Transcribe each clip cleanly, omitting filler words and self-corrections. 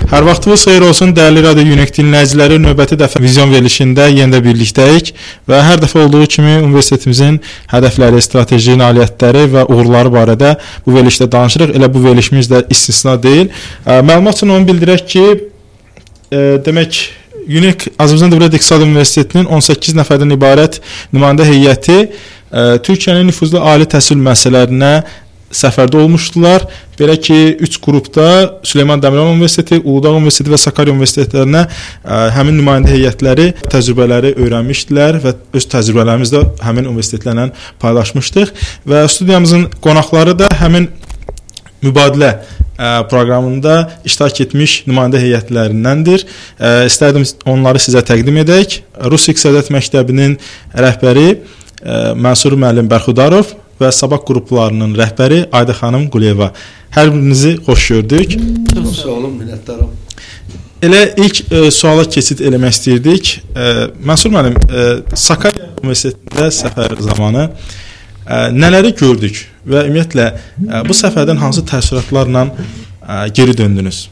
Hər vaxtınız xeyir olsun, dəyərli Radio Unik dinləyiciləri. Növbəti dəfə vizyon verilişində yenə də birlikdəyik və hər dəfə olduğu kimi universitetimizin hədəfləri, strateji, nailiyyətləri və uğurları barədə bu verilişdə danışırıq. Elə bu verilişimiz də istisna deyil. Məlumat üçün onu bildirək ki, demək Unik Azərbaycan Dövlət İqtisad Universitetinin 18 nəfərdən ibarət nümayəndə heyəti Türkiyənin nüfuzlu ali təhsil müəssisələrinə səfərdə olmuşdular. Belə ki, 3 qrupda Süleyman Demirel Universiteti, Uludağ Universiteti və Sakarya Universitetlərinə həmin nümayəndə heyətləri təcrübələri öyrənmişdilər və öz təcrübələrimizi də həmin universitetlərlə paylaşmışdıq. Və studiyamızın qonaqları da həmin mübadilə proqramında iştirak etmiş nümayəndə heyətlərindəndir. İstərdim onları sizə təqdim edək. Rus İqtisadiyyat Məktəbinin rəhbəri Mənsur müəllim Bərxudarov və sabah qruplarının rəhbəri Ayda xanım Quliyeva. Hər birinizi xoş gördük. Çox sağ olun, minnətdaram. Elə ilk suala keçid eləmək istəyirdik. Mənsur müəllim, Sakarya Universitetində səfər zamanı nələri gördük və ümumiyyətlə bu səfərdən hansı təəssüratlarla geri döndünüz?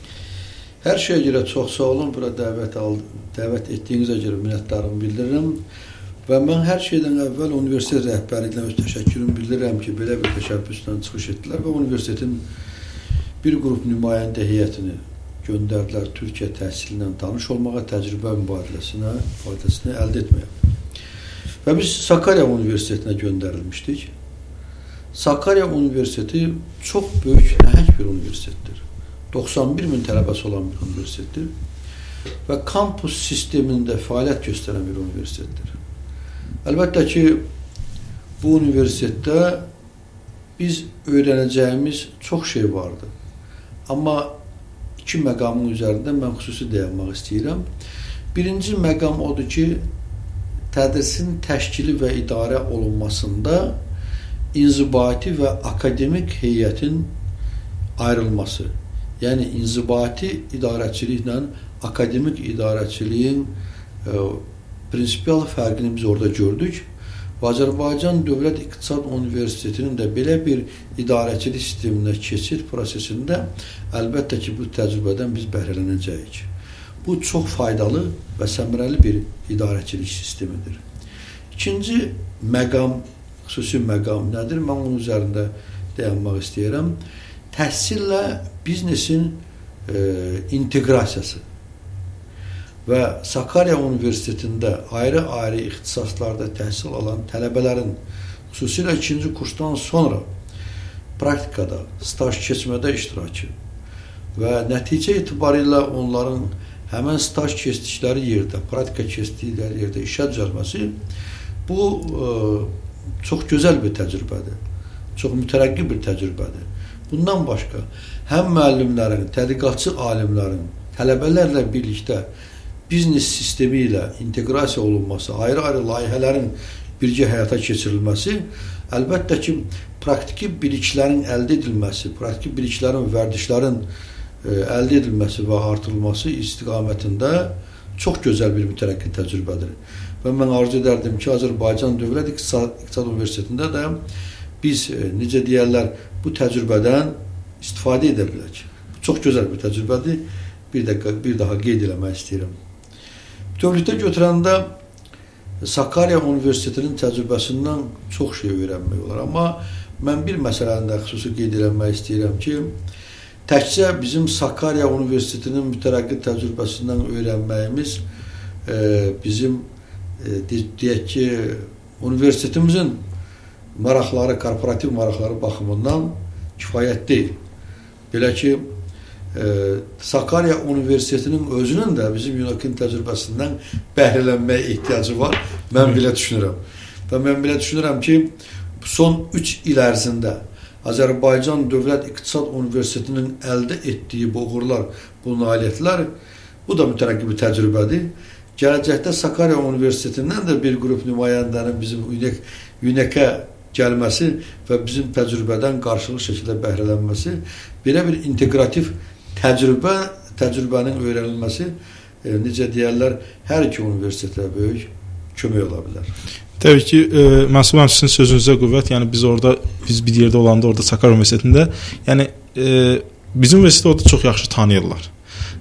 Hər şeyə görə çox sağ olun. Bura dəvət etdiyinizə görə minnətdarımı bildirirəm. Və mən hər şeydən əvvəl universitet rəhbərliyinə öz təşəkkürümü bildirirəm ki, belə bir təşəbbüsdən çıxış etdilər və universitetin bir qrup nümayəndə heyətini göndərdilər Türkiyə təhsililə tanış olmağa, təcrübə mübadiləsini əldə etməyə. Və biz Sakarya Universitetinə göndərilmişdik. Sakarya Universiteti çox böyük, nəhəng bir universitetdir. 91 min tələbəsi olan bir universitetdir və kampus sistemində fəaliyyət göstərən bir universitetdir. Əlbəttə ki, bu universitetdə biz öyrənəcəyimiz çox şey vardı. Amma iki məqamın üzərində mən xüsusi dayanmaq istəyirəm. Birinci məqam odur ki, tədrisin təşkili və idarə olunmasında inzibati və akademik heyətin ayrılması. Yəni, inzibati idarəçiliklə akademik idarəçiliyin prinsipial fərqini biz orada gördük və Azərbaycan Dövlət İqtisad Universitetinin də belə bir idarəçilik sisteminə keçid prosesində əlbəttə ki, bu təcrübədən biz bəhrələnəcəyik. Bu çox faydalı və səmərəli bir idarəçilik sistemidir. İkinci məqam, xüsusi məqam nədir? Mən onun üzərində dayanmaq istəyirəm. Təhsillə biznesin inteqrasiyası. Və Sakarya Universitetində ayrı-ayrı ixtisaslarda təhsil alan tələbələrin xüsusilə ikinci kursdan sonra praktikada, staj keçmədə iştirakı və nəticə etibarilə onların həmən staj keçdikləri yerdə, praktika keçdikləri yerdə işə düzəlməsi bu çox gözəl bir təcrübədir, çox mütərəqqi bir təcrübədir. Bundan başqa, həm müəllimlərin, tədqiqatçı alimlərin tələbələrlə birlikdə biznes sistemi ilə inteqrasiya olunması, ayrı-ayrı layihələrin birgə həyata keçirilməsi, əlbəttə ki, praktiki biliklərin əldə edilməsi, praktiki biliklərin, vərdişlərin əldə edilməsi və artırılması istiqamətində çox gözəl bir mütərəqqi təcrübədir. Və mən arzu edərdim ki, Azərbaycan Dövlət İqtisad Universitetində də biz, necə deyərlər, bu təcrübədən istifadə edə bilək. Bu çox gözəl bir təcrübədir. Bir daha qeyd eləmək istəyirəm. Bütövlükdə götürəndə Sakarya Universitetinin təcrübəsindən çox şey öyrənmək olar. Amma mən bir məsələni də xüsusi qeyd eləmək istəyirəm ki, təkcə bizim Sakarya Universitetinin mütərəqqi təcrübəsindən öyrənməyimiz bizim, deyək ki, universitetimizin maraqları, korporativ maraqları baxımından kifayət deyil. Belə ki, Sakarya Universitetinin özünün də bizim UNOK-in təcrübəsindən bəhrələnməyə ehtiyacı var. Mən belə düşünürəm. Və mən belə düşünürəm ki, son 3 il ərzində Azərbaycan Dövlət İqtisad Universitetinin əldə etdiyi bu uğurlar, bu nailiyyətlər, bu da mütərəqqi bir təcrübədir. Gələcəkdə Sakarya Universitetindən də bir qrup nümayəndənin bizim UNOK-ə gəlməsi və bizim təcrübədən qarşılıqlı şəkildə bəhrələnməsi, belə bir integrativ təcrübənin öyrənilməsi, necə deyərlər, hər iki universitetə böyük kömək ola bilər. Təbii ki, Mənsur müəllim, sizin sözünüzə qüvvət. Yəni biz bir yerdə olanda orada Sakarya Universitetində, yəni bizim universiteti orada çox yaxşı tanıyırlar.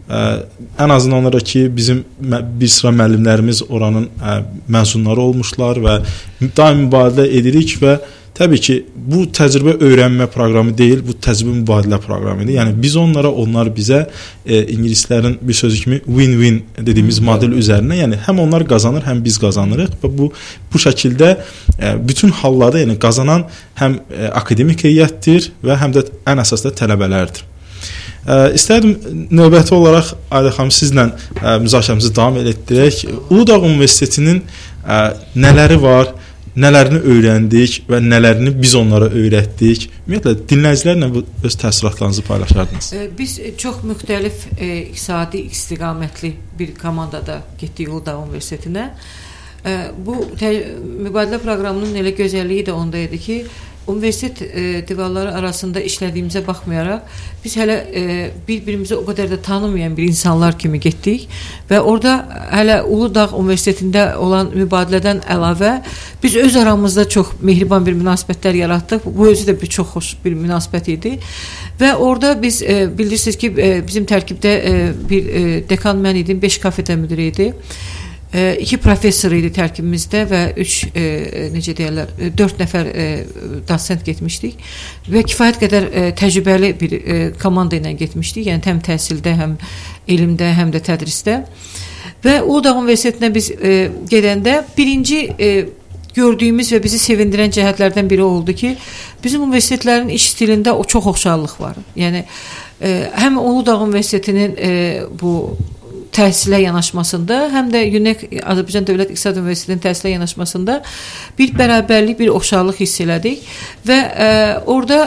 ən azından onlara ki, bizim bir sıra müəllimlərimiz oranın məzunları olmuşlar və daim mübadilə edirik və təbii ki, bu təcrübə öyrənmə proqramı deyil, bu təcrübə mübadilə proqramıdır. Yəni biz onlara, onlar bizə ingilislərin bir sözü kimi win-win dediyimiz model üzərinə, yəni həm onlar qazanır, həm biz qazanırıq və bu şəkildə bütün hallarda yəni qazanan həm akademik heyətdir və həm də ən əsas da tələbələrdir. İstərdim növbəti olaraq Ailə xanım sizlə müzakirəmizi davam etdirək. Uludağ Universitetinin nələri var, nələrini öyrəndik və nələrini biz onlara öyrətdik? Ümumiyyətlə dinləyicilərlə öz təəssüratlarınızı paylaşardınız. Biz çox müxtəlif iqtisadi istiqamətli bir komandada getdik Uludağ Universitetinə. Bu mübadilə proqramının elə gözəlliyi də onda idi ki, universitet divarları arasında işlədiyimizə baxmayaraq biz hələ bir-birimizi o qədər də tanımayan bir insanlar kimi getdik və orada hələ Uludağ Universitetində olan mübadilədən əlavə biz öz aramızda çox mehriban bir münasibətlər yaratdıq. Bu özü də bir çox xoş bir münasibət idi və orada biz bilirsiniz ki, bizim tərkibdə bir dekan mən idim, 5 kafedra müdiri idi. 2 professor idi tərkibimizdə və 4 nəfər dosent getmişdik və kifayət qədər təcrübəli bir komanda ilə getmişdik. Yəni həm təhsildə, həm elmdə, həm də tədrisdə. Və Uludağ Universitetinə biz gedəndə birinci gördüyümüz və bizi sevindirən cəhətlərdən biri oldu ki, bizim universitetlərin iş stilində o çox oxşarlıq var. Yəni həm Uludağ Universitetinin bu təhsilə yanaşmasında, həm də UNEC Azərbaycan Dövlət İqtisad Universitetinin təhsilə yanaşmasında bir bərabərlik, bir oxşarlıq hiss elədik və orada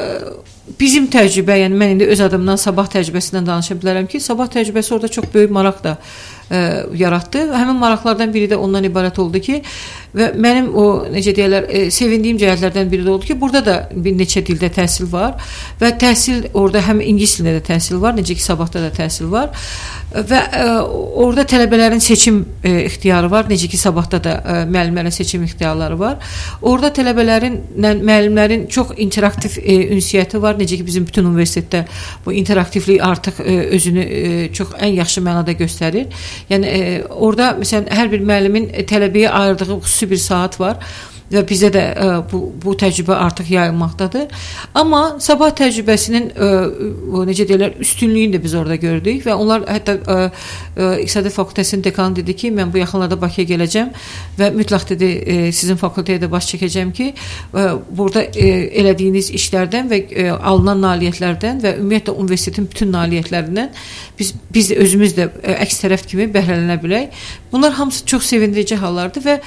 bizim təcrübə, yəni mən indi öz adımdan Sabah təcrübəsindən danışa bilərəm ki, Sabah təcrübəsi orada çox böyük maraq da yaratdı. Həmin maraqlardan biri də ondan ibarət oldu ki, və mənim o necə deyirlər, sevindiyim cəhətlərdən biri də oldu ki, burada da bir neçə dildə təhsil var və təhsil orada həm ingilis dilində də təhsil var, necə ki Sabahda da təhsil var və orada tələbələrin seçim ixtiyarı var, necə ki Sabahda da müəllimlərin seçim ixtiyarları var. Orada tələbələrin, müəllimlərin çox interaktiv ünsiyyəti var, necə ki bizim bütün universitetdə bu interaktivlik artıq özünü çox ən yaxşı mənada göstərir. Yəni orada məsələn hər bir müəllimin tələbəyə ayırdığı xüsusi bir saat var və bizə də bu təcrübə artıq yayılmaqdadır. Amma Sabah təcrübəsinin necə deyirlər, üstünlüyünü də biz orada gördük və onlar hətta İqtisadi Fakültəsinin dekanı dedi ki, mən bu yaxınlarda Bakıya gələcəm və mütləq dedi sizin fakültəyə də baş çəkəcəm ki, burada elədiyiniz işlərdən və alınan nailiyyətlərdən və ümumiyyətlə universitetin bütün nailiyyətlərindən biz özümüz də əks tərəf kimi bəhrələnə bilək. Bunlar hamısı çox sevindirici hallardır və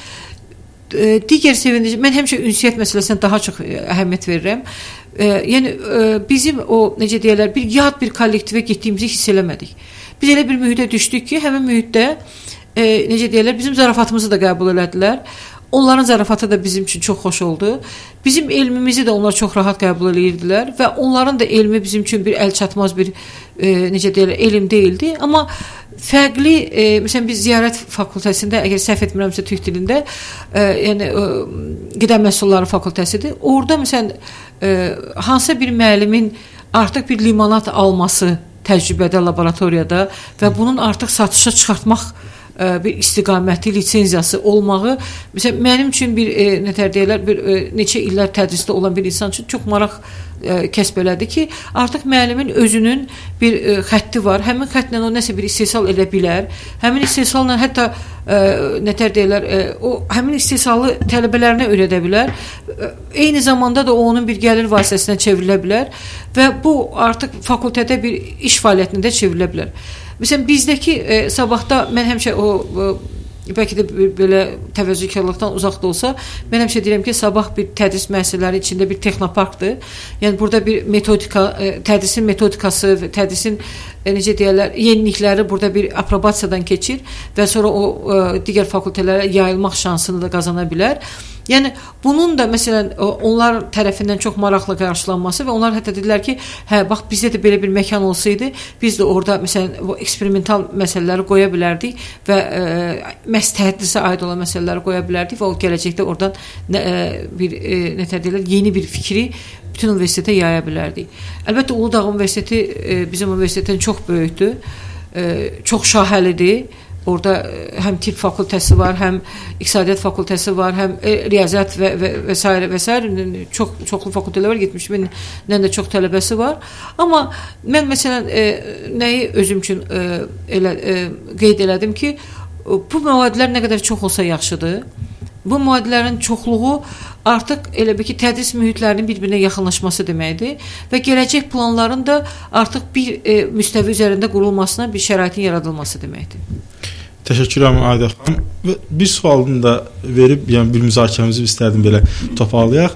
digər sevindirici, mən həmişə ünsiyyət məsələsinə daha çox əhəmiyyət verirəm. Yəni bizim o necə deyirlər, bir yad bir kollektivə getdiyimizi hiss eləmədik. Biz elə bir mühitə düşdük ki, həmin mühitdə necə deyirlər, bizim zarafatımızı da qəbul elədilər. Onların zarafatı da bizim üçün çox xoş oldu. Bizim elmimizi də onlar çox rahat qəbul edirdilər və onların da elmi bizim üçün bir əlçatmaz bir necə deyirlər, elm deyildi. Amma fərqli, məsələn biz ziyarət fakültəsində, əgər səhv etmirəmsə türk dilində, yəni qida məhsulları fakültəsidir. Orada məsələn hansısa bir müəllimin artıq bir limonat alması təcrübədə laboratoriyada və bunun artıq satışa çıxartmaq bir istiqaməti, lisenziyası olmağı məsələn mənim üçün bir nətər deyirlər, bir neçə illər tədrisdə olan bir insan üçün çox maraq kəsb elədi ki, artıq müəllimin özünün bir xətti var. Həmin xəttlə o nəsə bir istehsal edə bilər. Həmin istehsalla hətta nətər deyirlər, o həmin istehsalı tələbələrinə öyrədə bilər. Eyni zamanda da o onun bir gəlir vasitəsinə çevrilə bilər və bu artıq fakültədə bir iş fəaliyyətində çevrilə bilər. Məsələn bizdəki Sabahda mən həmişə o bəlkə də belə təvəzzükarlıqdan uzaq da olsa, mən həmişə deyirəm ki, Sabah bir tədris müəssisələri içində bir texnoparkdır. Yəni burada bir metodika, tədrisin metodikası, tədrisin necə deyirlər, yenilikləri burada bir aprobasiyadan keçir və sonra o digər fakültələrə yayılmaq şansını da qazana bilər. Yəni bunun da məsələn onlar tərəfindən çox maraqlı qarşılanması və onlar hətta dedilər ki, hə bax bizdə də belə bir məkan olsaydı, biz də orada məsələn bu eksperimental məsələləri qoya bilərdik və məhz tədrisə aid olan məsələləri qoya bilərdik və o gələcəkdə oradan bir nətər deyirlər, yeni bir fikri bütün universitetə yaya bilərdik. Əlbəttə Uludağ Universiteti bizim universitetin çox böyükdür çox şaxəlidir. Orada həm tibb fakültəsi var, həm iqtisadiyyat fakültəsi var, həm riyaziyyat və s. çoxlu fakültələr var, 70 mindən də çox tələbəsi var. Amma mən məsələn nəyi özüm üçün qeyd elədim ki, bu müadilər nə qədər çox olsa yaxşıdır. Bu müadilərin çoxluğu artıq elə bir ki, tədris mühitlərinin bir-birinə yaxınlaşması deməkdir və gələcək planların da artıq bir müstəvi üzərində qurulmasına bir şəraitin yaradılması deməkdir. Təşəkkür edirəm Ayda xanım. Və bir sualını da verib, yəni bir müzakirəmizi istərdim belə toparlayaq.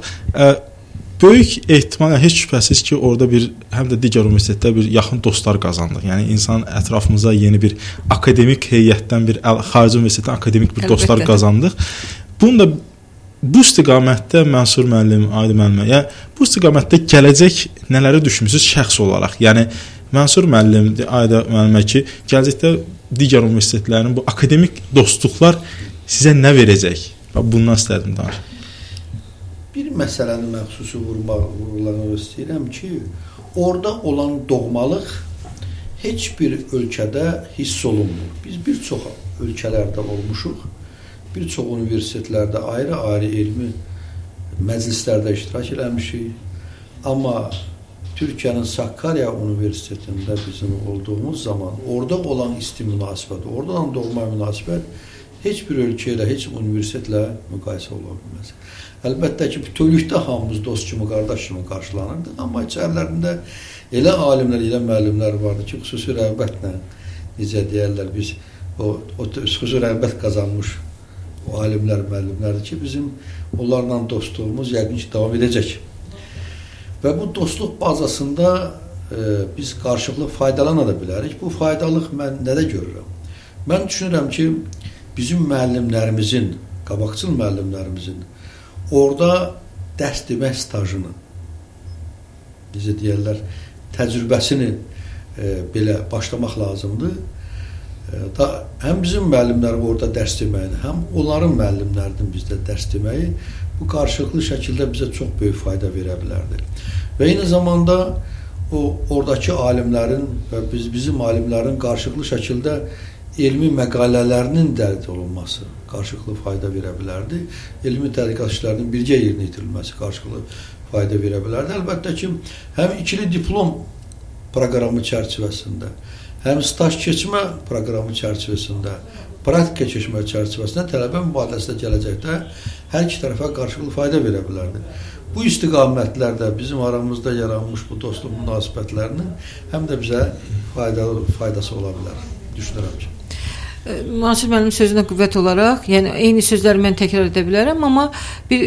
Böyük ehtimal, heç şübhəsiz ki, orada bir həm də digər universitetdə bir yaxın dostlar qazandıq. Yəni insan ətrafımıza yeni bir akademik heyətdən bir xarici universitetdən akademik bir dostlar qazandıq. Bunu da bu istiqamətdə Mənsur müəllim, Ayda müəllimə, yəni bu istiqamətdə gələcək nələri düşünürsünüz şəxs olaraq? Yəni Mənsur müəllim, Ayda müəllimə ki, gələcəkdə digər universitetlərin bu akademik dostluqlar sizə nə verəcək? Bundan istədim danışım. Bir məsələni məxsusu vurulamaq istəyirəm ki, orada olan doğmalıq heç bir ölkədə hiss olunmur. Biz bir çox ölkələrdə olmuşuq, bir çox universitetlərdə ayrı-ayrı elmi məclislərdə iştirak eləmişik. Amma Türkiyənin Sakarya Universitetində bizim olduğumuz zaman orada olan isti münasibət, orada olan doğma münasibət heç bir ölkə ilə, heç universitetlə müqayisə ola bilməz. Əlbəttə ki, bütövlükdə hamımız dost kimi, qardaş kimi qarşılanırdı, amma içərilərində elə alimlər, elə müəllimlər vardı ki, xüsusi rəğbətlə, necə deyərlər, biz o xüsusi rəğbət qazanmış o alimlər, müəllimlərdir ki, bizim onlarla dostluğumuz yəqin ki, davam edəcək. Və bu dostluq bazasında biz qarşılıqlı faydalana da bilərik. Bu faydalıq mən nədə görürəm? Mən düşünürəm ki, bizim müəllimlərimizin, qabaqcıl müəllimlərimizin orada dərs demək stajını, necə deyərlər, təcrübəsini belə başlamaq lazımdır. Həm bizim müəllimlərim orada dərs deməyi, həm onların müəllimlərinin bizdə dərs deməyi bu qarşılıqlı şəkildə bizə çox böyük fayda verə bilərdi. Və eyni zamanda oradakı alimlərin və bizim alimlərin qarşılıqlı şəkildə elmi məqalələrinin dərd olunması qarşılıqlı fayda verə bilərdi. Elmi tədqiqat işlərinin birgə yerinə yetirilməsi qarşılıqlı fayda verə bilərdi. Əlbəttə ki, həm ikili diplom proqramı çərçivəsində, həm staj keçmə proqramı çərçivəsində, praktika keçmə çərçivəsində tələbə mübadiləsində gələcəkdə hər iki tərəfə qarşılıqlı fayda verə bilərdi. Bu istiqamətlərdə bizim aramızda yaranmış bu dostluq münasibətlərinin həm də bizə faydası ola bilər, düşünürəm ki. Mənsur müəllim sözünə qüvvət olaraq, yəni eyni sözləri mən təkrar edə bilərəm, amma bir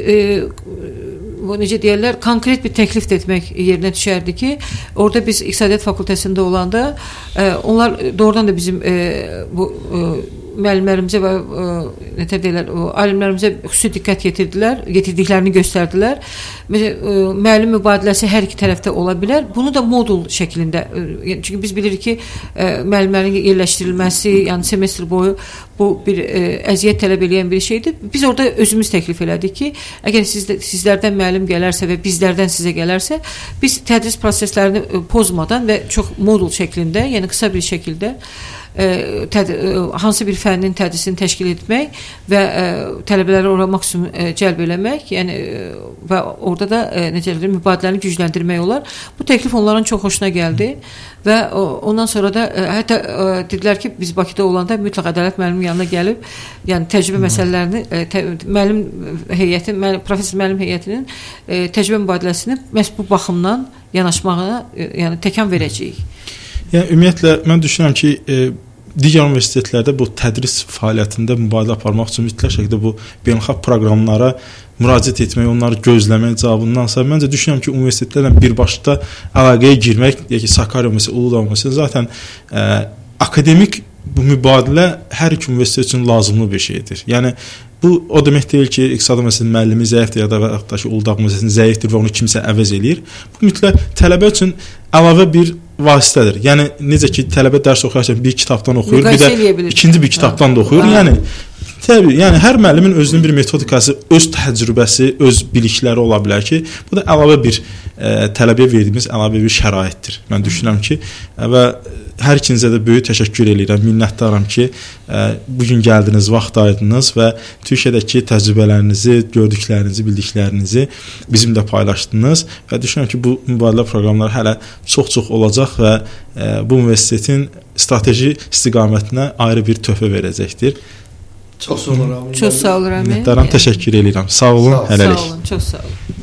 necə deyərlər, konkret bir təklif etmək yerinə düşərdi ki, orada biz iqtisadiyyat fakültəsində olanda onlar doğrudan da bizim bu müəllimlərimizə və alimlərimizə xüsusi diqqət yetirdiklərini göstərdilər. Müəllim mübadiləsi hər iki tərəfdə ola bilər. Bunu da modul şəklində, çünki biz bilirik ki, müəllimlərin yerləşdirilməsi, yəni semestr boyu bu bir əziyyət tələb edən bir şeydir. Biz orada özümüz təklif elədik ki, əgər sizlərdən müəllim gələrsə və bizlərdən sizə gələrsə, biz tədris proseslərini pozmadan və çox modul şəklində, yəni qısa bir şəkildə hansı bir fənnin tədrisini təşkil etmək və tələbələri ora maksimum cəlb eləmək, yəni və orada da necə deyirəm, mübadiləni gücləndirmək olar. Bu təklif onların çox xoşuna gəldi və ondan sonra da hətta dedilər ki, biz Bakıda olanda mütləq ədalət müəllimin yanına gəlib, yəni təcrübə məsələlərini müəllim heyəti, professor müəllim heyətinin təcrübə mübadiləsini məhz bu baxımdan yanaşmağa, yəni təkan verəcəyik. Yəni ümumiyyətlə mən düşünürəm ki, digər universitetlərdə bu tədris fəaliyyətində mübadilə aparmaq üçün mütləq şəkildə bu beynəlxalq proqramlara müraciət etmək, onları gözləmək cavabındansa, məncə düşünürəm ki, universitetlərlə birbaşda əlaqəyə girmək, deyək ki, Sakarya Universiteti, Uludağ Universiteti zaten akademik bu mübadilə hər iki universitet üçün lazımlı bir şeydir. Yəni bu o demək deyil ki, iqtisadi məsələn müəllimi zəifdir ya da ki, Uludağ Universitetinin zəifdir və onu kimsə əvəz eləyir. Bu mütləq tələbə üçün əlavə bir vasitədir. Yəni necə ki, tələbə dərs oxuyarkən bir kitabdan oxuyur, bir də ikinci bir kitabdan da oxuyur. Yəni təbii, yəni hər müəllimin özünün bir metodikası, öz təcrübəsi, öz bilikləri ola bilər ki, bu da əlavə bir tələbəyə verdiyimiz əlavə bir şəraitdir. Mən düşünürəm ki, və hər ikinizə də böyük təşəkkür edirəm. Minnətdaram ki, bu gün gəldiniz, vaxt ayırdınız və Türkiyədəki təcrübələrinizi, gördüklərinizi, bildiklərinizi bizimlə paylaşdınız və düşünürəm ki, bu mübadilə proqramları hələ çox-çox olacaq və bu universitetin strateji istiqamətinə ayrı bir töhfə verəcəkdir. Çox sağ olun. Çox sağ olun. Minnətdaram, təşəkkür edirəm. Sağ olun, hələlik. Sağ olun, çox sağ olun.